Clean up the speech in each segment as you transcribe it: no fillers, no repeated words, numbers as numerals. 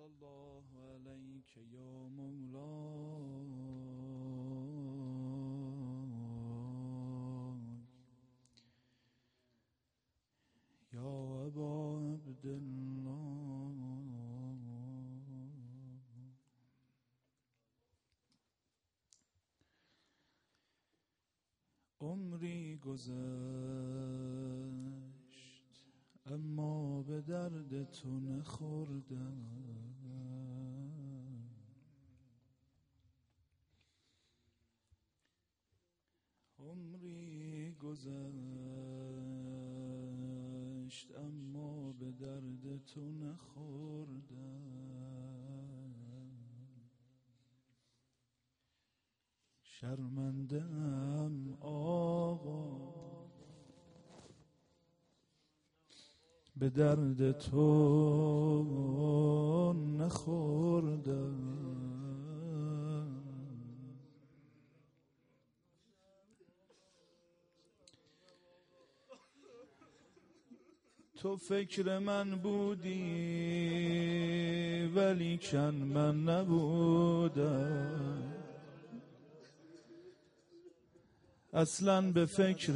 الله عليك يا مولاي يا أبا عبد الله. عمری گذشت اما به درد تو نخوردم، عمری گذشت اما به درد تو نخوردم، شرمنده‌ام آقا به درد تو نخوردم. تو فکر من بودی ولیکن من نبودم، اصلا به فکر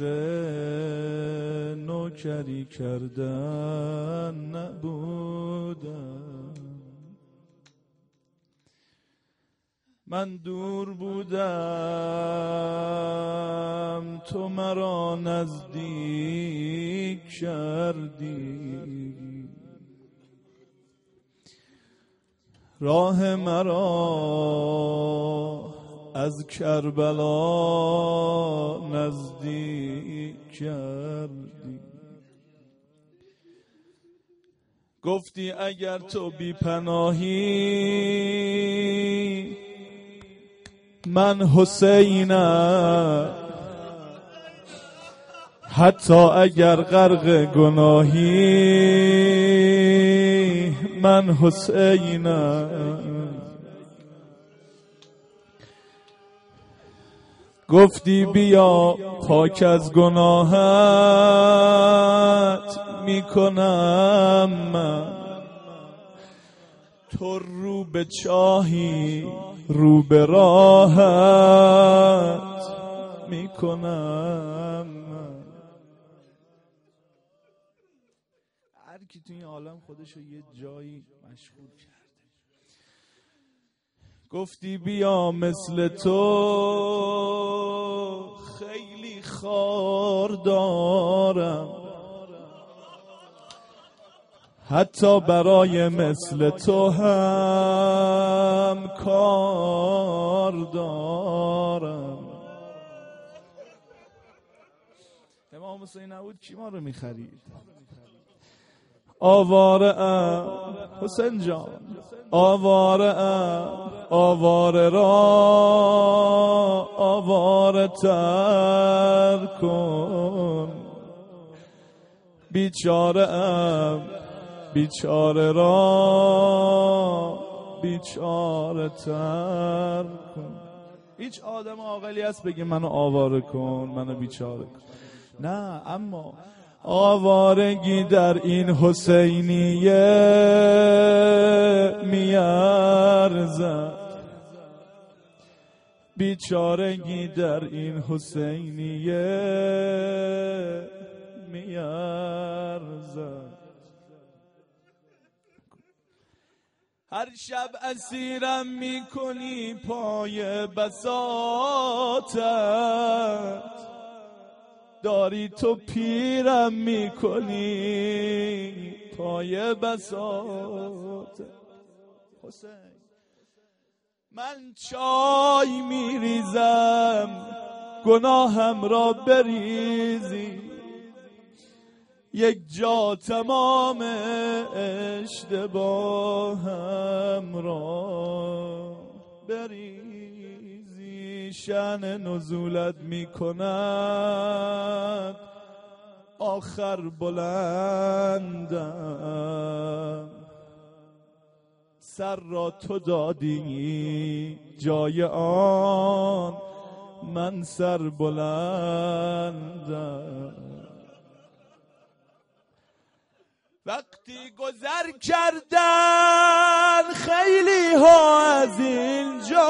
نوکری کردن نبودم. من دور بودم تو مرا نزدیک کردی، راه مرا از کربلا نزدیک کردی. گفتی اگر تو بی پناهی من حسینم، حتی اگر غرق گناهی من حسینم. گفتی بیا پاک از گناهت میکنم من، تو رو به چاهی رو به راهت میکنم من. هر کی تو این عالم خودشو یه جایی مشغول کرده. گفتی بیا مثل تو خیلی خار دارم، حتی برای مثل تو هم کار دارم. امام حسین نبود کی ما رو میخرید؟ آواره ام حسین جان، آواره ام، آواره را آواره تر کن، بیچاره ام بیچاره را بیچاره تر کن. هیچ آدم عاقلی هست بگه منو آواره کن، منو بیچاره کن؟ نه، اما آوارگی در این حسینیه میارزد، بیچارگی در این حسینیه میارزد. هر شب اسیرم میکنی پای بساطت، داری تو پیرم میکنی پای بساطت. حسین من چای میریزم گناهم را بریزی، یک جا تمام اشتباهم را بریزی. شأن نزولت میکند آخر بلندم، سر را تو دادی جای آن من سر بلندم. وقتی گذر کردن ها از اینجا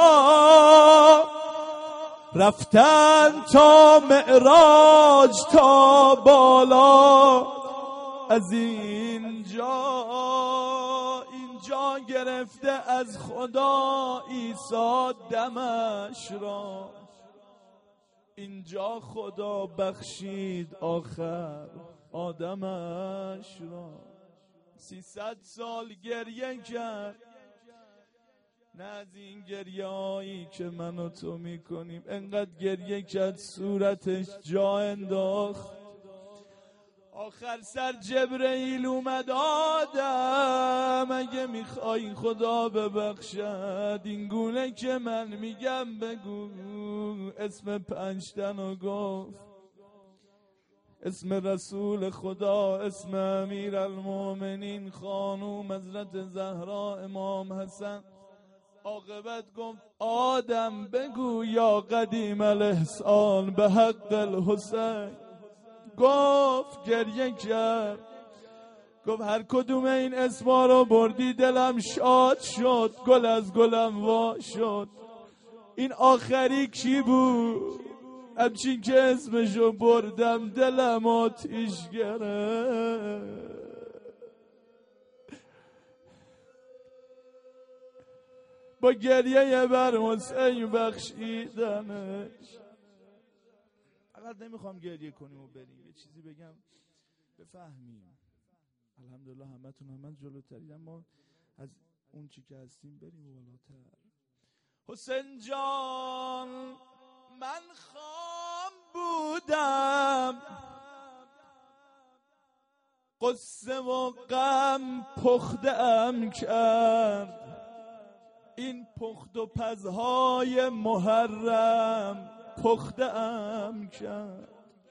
رفتن تا معراج، تا بالا از اینجا گرفته از خدا عیسی دمش را، اینجا خدا بخشید آخر آدمش را. 300 سال گریه کرد، نه از این گریه‌هایی که من و تو میکنیم. انقدر گریه کرد صورتش جا انداخت. آخر سر جبرئیل اومد، آدم اگه میخوای خدا ببخشد این گونه که من میگم بگو. اسم 5 تن گفت، اسم رسول خدا، اسم امیرالمومنین خانوم حضرت زهرا، امام حسن. عاقبت گفت آدم بگو یا قدیم الاحسان به حق الحسین. گفت، گریه کرد، گفت هر کدوم این اسما رو بردی دلم شاد شد، گل از گلم وا شد. این آخری کی بود؟ همچین که اسمشو بردم دلم آتیش گرفت. با گریه بر حسین بخشیدنش. فقط نمیخوام گریه کنیم و بریم، یه چیزی بگم بفهمیم. الحمدلله همه جلوترید، اما از اون چی که هستیم بریم بالاتر. حسین جان من خام بودم، قصه و غم پختم کرد. این پخت و پزهای محرم پختم کرد.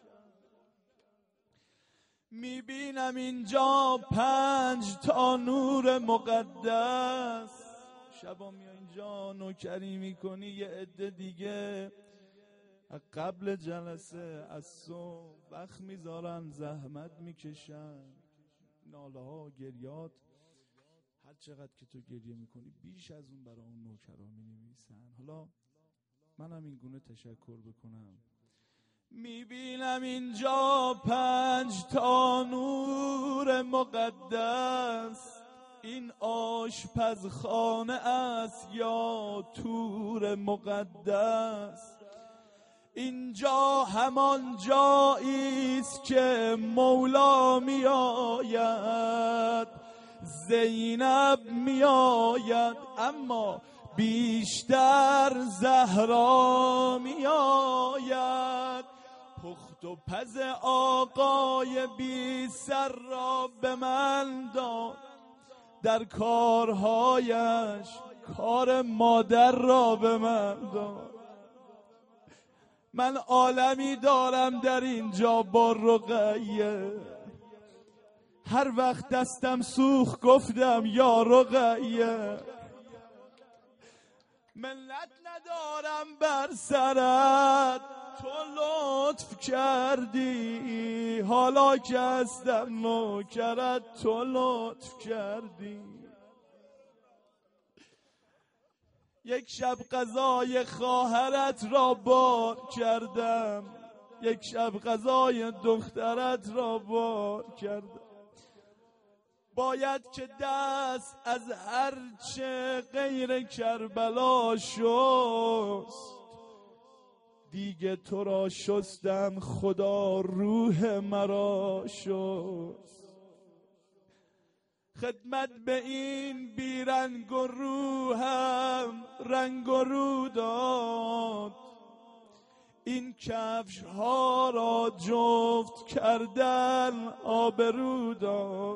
میبینم اینجا 5 تا نور مقدس. شبا میای اینجا نوکری میکنی، یه عده دیگه قبل جلسه از صبح وقت میذارن، زحمت میکشن، ناله ها گریات. هر چقدر که تو گریه میکنی بیش از اون برای اون نوکرا مینویسن. حالا منم این گونه تشکر بکنم. میبینم اینجا 5 تا نور مقدس. این آشپزخانه است یا تور مقدس. اینجا همان جایی است که مولا میآید، زینب میآید، اما بیشتر زهرا میآید. پخت و پز آقای بی سر را به من داد، در کارهایش کار مادر را به من داد. من عالمی دارم در اینجا با رقیه، هر وقت دستم سوخت گفتم یا رقیه. منت ندارم بر سرت، تو لطف کردی، حالا که هستم نوکرت تو لطف کردی. یک شب غذای خواهرت را بار کردم، یک شب غذای دخترت را بار کردم. باید که دست از هر چه غیر کربلا شست، دیگه تو را شستم خدا روح مرا شست. خدمت به این بیرنگ و روحم رنگ و رو داد، این کفش ها را جفت کردن آبرو داد.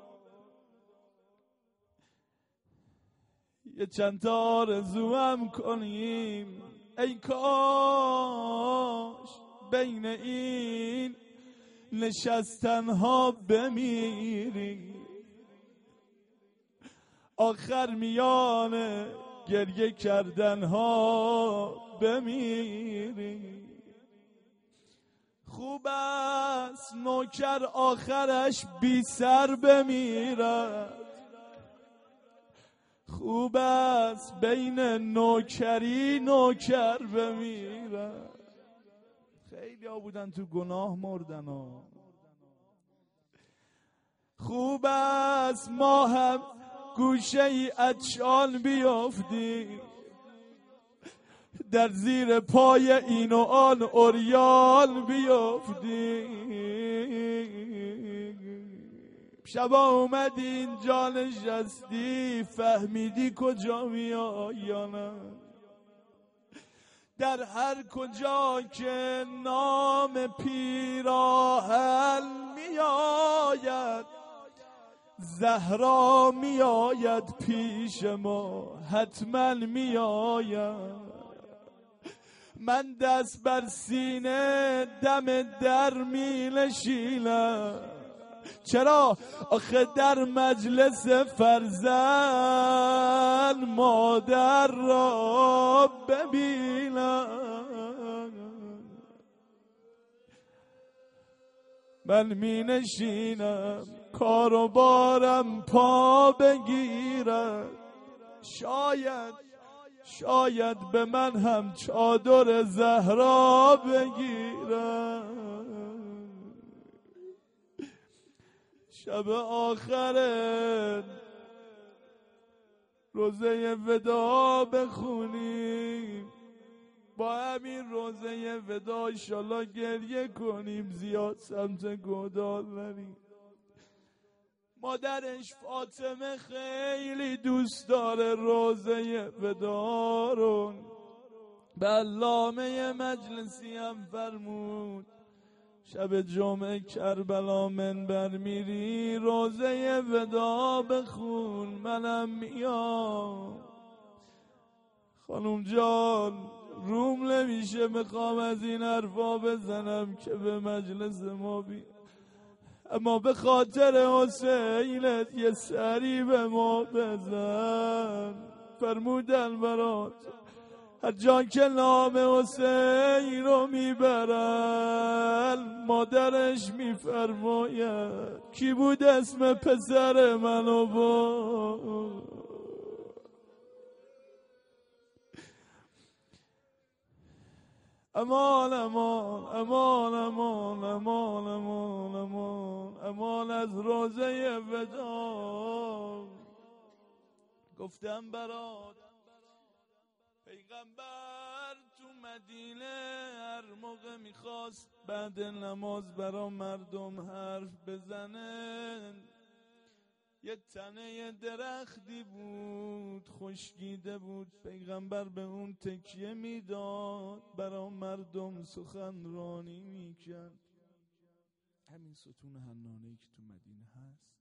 یه چند تا آرزوام کنیم، ای کاش بین این نشستنها بمیری، آخر میان گریه کردنها بمیری. خوب است نوکر آخرش بی سر بمیرد، خوب است بین نوکری نوکر بمیرن. خیلی ها بودن تو گناه مردن ها. خوب است ما هم گوشه ای اچان بیافتیم، در زیر پای این و آن عریان بیافتیم. شبا اومدی اینجا نشستی، فهمیدی کجا میای یا نه؟ در هر کجا که نام پیراهن میآید، زهرا میآید پیش ما، حتما میآید. من دست بر سینه دم در می نشینم، چرا؟ آخه در مجلس فرزند مادر را ببینم. من می نشینم کار و بارم پا بگیرد، شاید به من هم چادر زهرا بگیرد. شب آخر روزه ودا بخونیم، با همین روزه ودا انشالله گریه کنیم، زیاد سمت گودال نریم. مادرش فاطمه خیلی دوست داره روزه ودا رو. به علامه مجلسی هم فرمود شب جمعه کربلا منبر میری روزه ودا بخون، منم میام. خانم جان روم نمیشه میخوام از این حرفا بزنم که به مجلس ما بی، اما به خاطر حسینت یه سری به ما بزن. فرمودن برات هر جا که نام حسین رو میبرن مادرش میفرماید کی بود اسم پسر منو با. امان امان امان امان امان امان امان امان از روزه ودا. گفتم برات پیغمبر تو مدینه هر موقع میخواست بعد نماز برا مردم حرف بزنه، یه تنه درختی بود خشکیده بود، پیغمبر به اون تکیه میداد برا مردم سخنرانی میکرد. همین ستون حنانه‌ای که تو مدینه هست،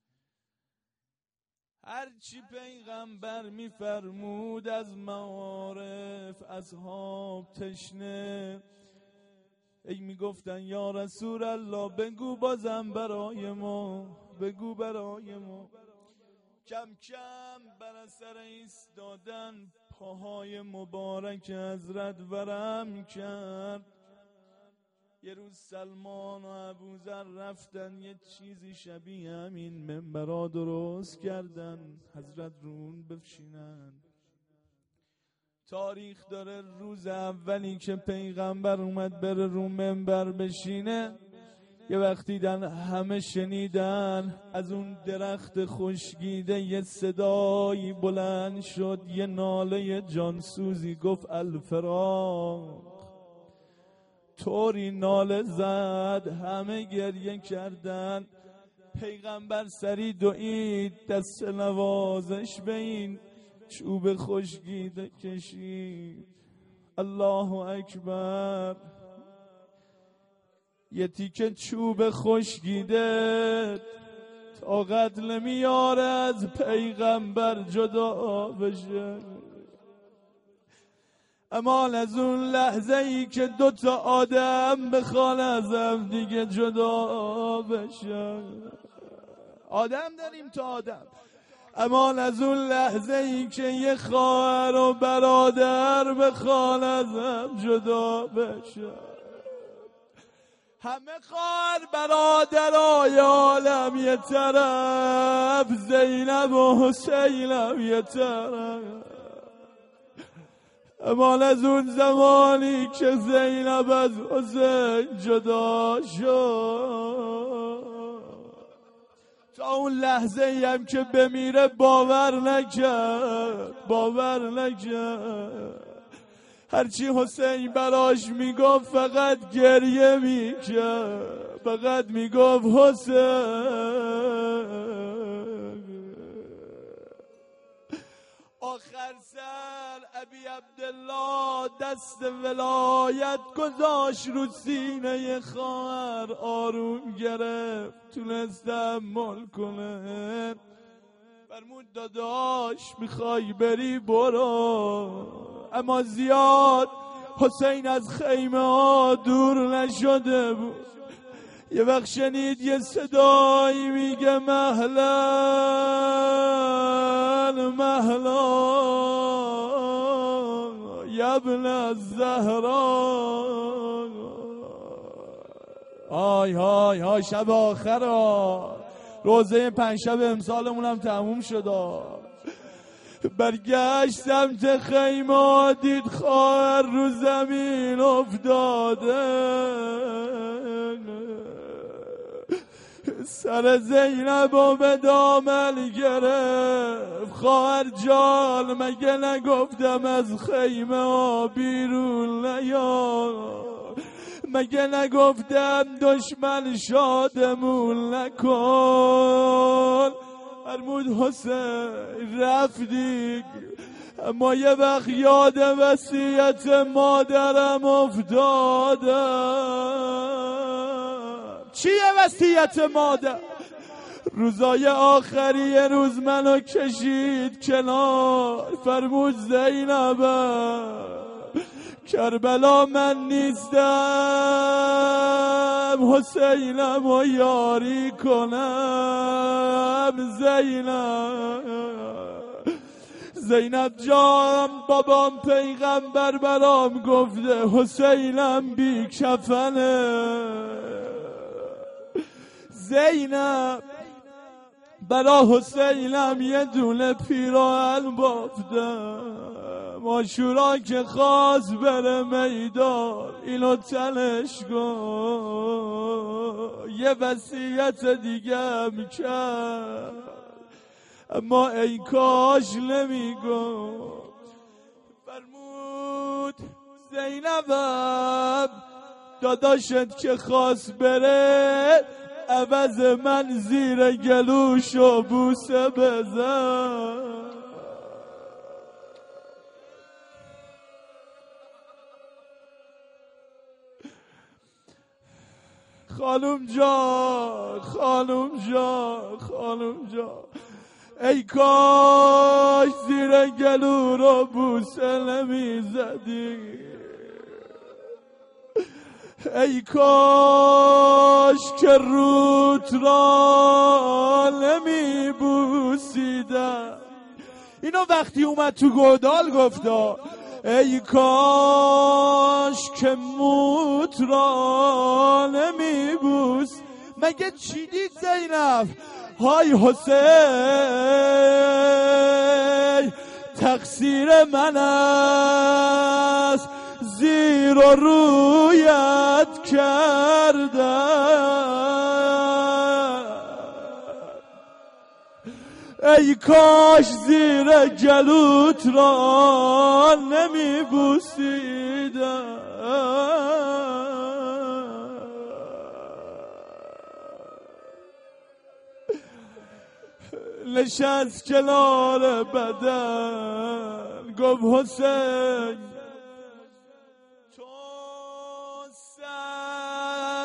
هرچی پیغمبر میفرمود از معارف اصحاب تشنه ای میگفتن یا رسول الله بگو بازم برای ما، بگو برای ما. کم کم بر اثر ایستادن پاهای مبارک حضرت ورم کرد. یه روز سلمان و ابوذر رفتن یه چیزی شبیه همین منبرا درست کردن حضرت رون بفشینن. تاریخ داره روز اولی که پیغمبر اومد بره رو منبر بشینه، یه وقتی دیدن همه شنیدن از اون درخت خشکیده یه صدایی بلند شد، یه ناله جانسوزی گفت الفراق. طوری ناله زد همه گریه کردن. پیغمبر سری دوید دست نوازش به این چوب خشکیده کشید. الله اکبر. یه تیکه چوب خشکیده طاقت نمیاره از پیغمبر جدا بشه. امان از اون لحظه ای که دوتا آدم بخوان از هم دیگه جدا بشن. آدم داریم تا آدم. امان از اون لحظه ای که یه خواهر و برادر بخوان از هم جدا بشن. همه خواهر برادرای عالم یه طرف، زینب و حسینم یه طرف. امان از اون زمانی که زینب از حسین جدا شد، تا اون لحظه ای هم که بمیره باور نکرد. هرچی حسین براش میگفت فقط گریه میکرد، فقط میگفت حسین. آخر سر ابی عبدالله دست ولایت گذاشت رو سینه خواهر، آروم گرفت، تونست تحمل کنه. فرمود داداش میخوای بری برو، اما زیاد حسین از خیمه ها دور نشده بود. یه وقت شنید یه صدایی میگه مهلا ابن الزهرا. های شب آخر روزه پنجشب امسالمون هم تموم شد. برگشت سمت خیمه، دید خواهر رو زمین افتاده. سر زینب و به دامن گرفت. خواهر جان مگه نگفتم از خیمه ها بیرون نیا؟ مگه نگفتم دشمن شادمون نکن؟ فرمود حسین رفتی، اما یه وقت یاد وصیت مادرم افتادم. چیه وصیت مادر؟ روزای آخری یه روز منو کشید کنار، فرمود زینبم کربلا من نیستم، حسینم و یاری کنم. زینب جان بابام پیغمبر برام گفته حسینم بی کفنه. زینب برا حسینم یه دونه پیراهن بافتم. عاشورا که خواست بره میدان اینو تنش کن. یه وصیت دیگه هم کرد اما ای کاش نمیگم. فرمود زینبم داداشت که خواست بره عوض من زیر گلوشو بوسه بزن. خانم جان ای کاش زیر گلو رو بوسه نمیزدی، ای کاش که روت را نمیبوسیدم. اینو وقتی اومد تو گودال گفتا ای کاش که موت را نمیبوس. مگه چی دید زینب؟ های حسین تقصیر من است، زیر و رویت کردم. ای کاش زیر گلوت را نمیبوسیدم. نشست کنار بدن گفت حسین تو سر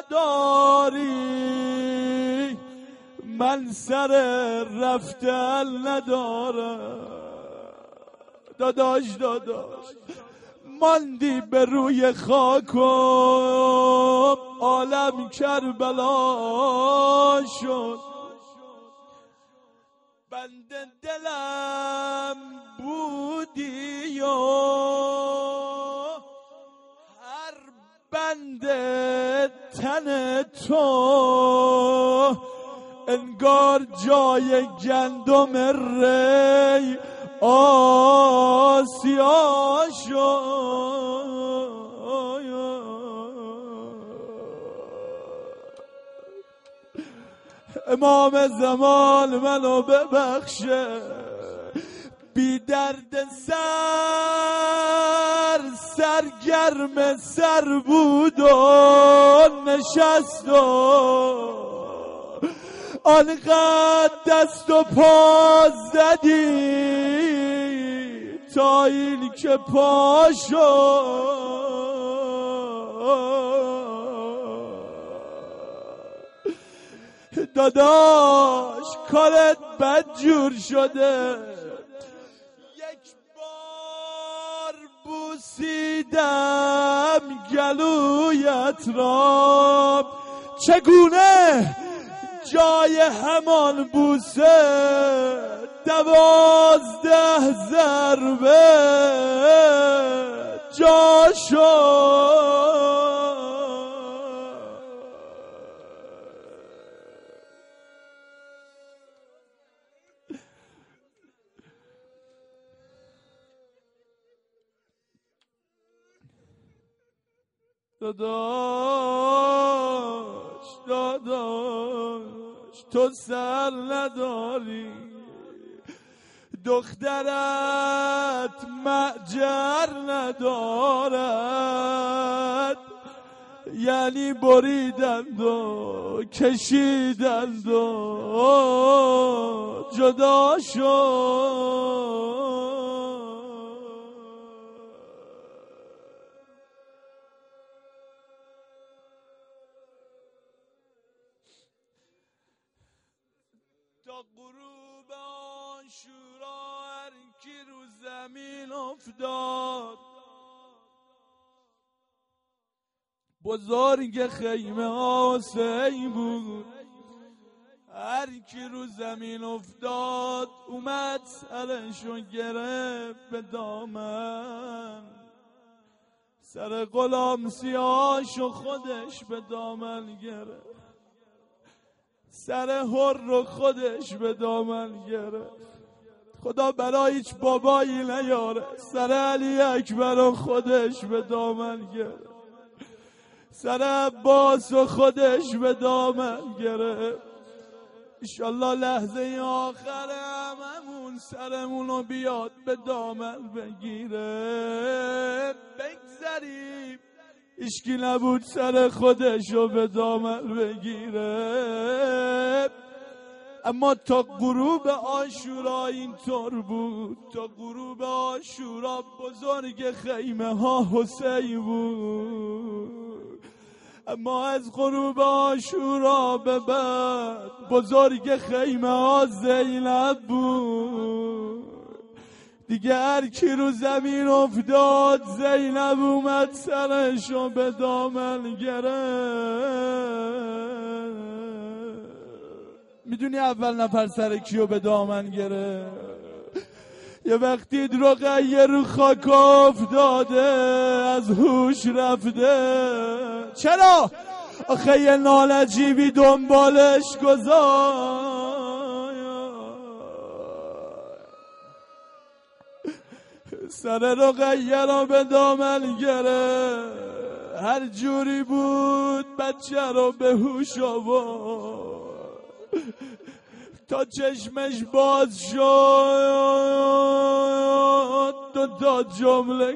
نداری، من سر رفتن ندارم. داداش ماندی به روی خاکم، عالم کربلا شد. بند دلم بودی و هر بند تن تو انگار جای گندم ری آسیا شد. امام زمان منو ببخشه، بی درد سرگرم سر بود و نشست و آنقدر دست و پا زدی تا این که پا شد. داداش کارت بد جور شده، یک بار بوسیدم گلویت را، چگونه جای همان بوسه 12 ضربه جا شد. داداش تو سر نداری، دخترت معجر ندارد، یعنی بریدند و کشیدند و جدا شد. تا غروب عاشورا هر کی رو زمین افتاد، بزرگ خیمه حسین بود. هر کی رو زمین افتاد اومد سرشو گرفت به دامن، سر غلام سیاهشو خودش به دامن گرفت، سر هر رو خودش به دامن گرفت. خدا برای هیچ بابایی نیاره، سر علی اکبر رو خودش به دامن گرفت، سر عباس رو خودش به دامن گرفت. انشالله لحظه آخر هممون سرمون رو بیاد به دامن بگیره، بگذریم اشکی نبود سر خودشو به دامن بگیره. اما تا غروب عاشورا اینطور بود، تا غروب عاشورا بزرگ خیمه ها حسین بود. اما از غروب عاشورا به بعد بزرگ خیمه ها زینب بود. دیگه هر کی رو زمین افتاد زینب اومد سرشو به دامن گرفت. میدونی اول نفر سر کیو به دامن گرفت؟ یه وقتی رقیه رو خاک افتاده از هوش رفته. چرا؟ آخه یه نالجیبی دنبالش گذاشت. سر رقیه رو به دامن گرفت، هر جوری بود بچه رو به هوش آورد تا چشمش باز شد. دو تا جمله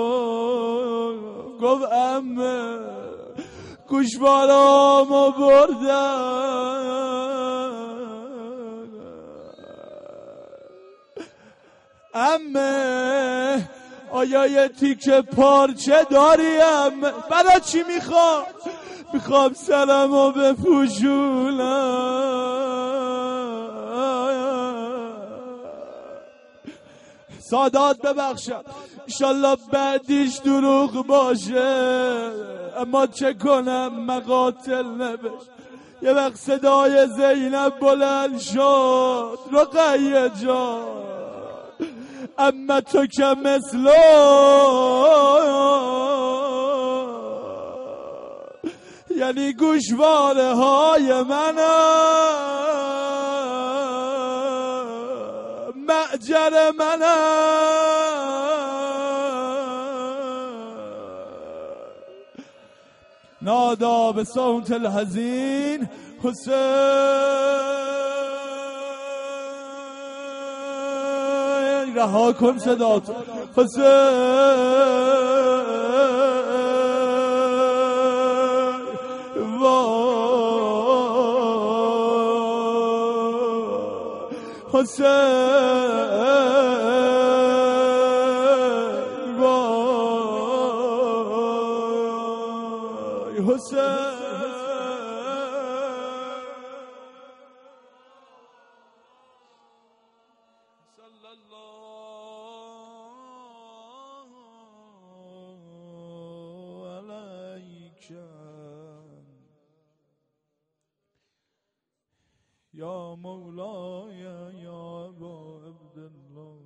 گفت عمه گوشوارامو بردن، عمه آیا یه تیکه پارچه داری عمه؟ برای چی میخوام سرمو بپوشونم. سادات ببخشم انشالله بعدیش دروغ باشه، اما چه کنم مقاتل نبشت. یه وقت صدای زینب بلند شد، رقیه جان اما تو که مثلو، یه دلی گوشواره های منم، معجر منم، نادا به صوت الحزین حسین، رها کن صداتو حسین، حسین وای حسین. صلی الله علیک یا مولای یا ابا عبدالله.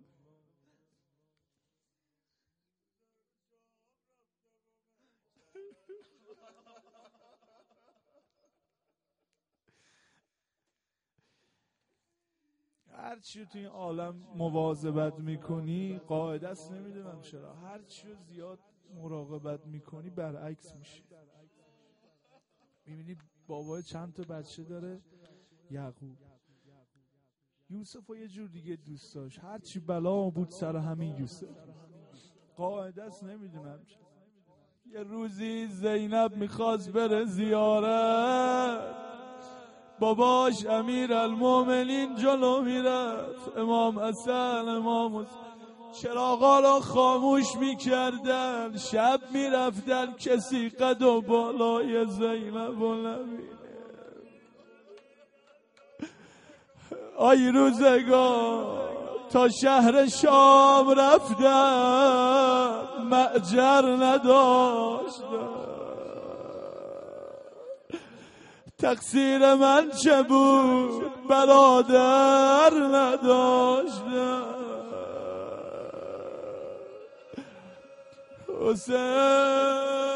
هرچی تو این عالم مواظبت میکنی قاعده است، نمیدونم چرا هرچی زیاد مراقبت میکنی برعکس میشه. میبینی بابای چند تا بچه داره، یعقوب یوسف رو یه جور دیگه دوست داشت، هرچی بلا بود سر همین یوسف. قاعده است، نمیدونم چرا. یه روزی زینب میخواست بره زیارت، باباش امیر المومنین جلو میرفت، امام حسن امام حسین چراغا را خاموش میکردن، شب میرفتن کسی قد و بالای زینب و نبینه. آی روزگار تا شهر شام رفتم، معجر نداشتم، تقصیر من چه بود برادر نداشتم. حسین